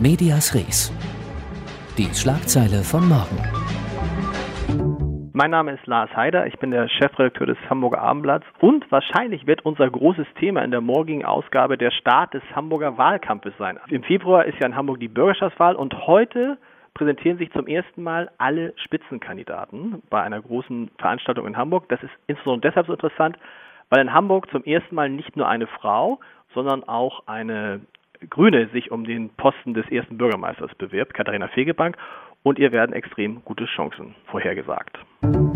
Medias Res. Die Schlagzeile von morgen. Mein Name ist Lars Heider, ich bin der Chefredakteur des Hamburger Abendblatts und wahrscheinlich wird unser großes Thema in der morgigen Ausgabe der Start des Hamburger Wahlkampfes sein. Im Februar ist ja in Hamburg die Bürgerschaftswahl und heute präsentieren sich zum ersten Mal alle Spitzenkandidaten bei einer großen Veranstaltung in Hamburg. Das ist insbesondere deshalb so interessant, weil in Hamburg zum ersten Mal nicht nur eine Frau, sondern auch eine Grüne sich um den Posten des ersten Bürgermeisters bewirbt, Katharina Fegebank, und ihr werden extrem gute Chancen vorhergesagt.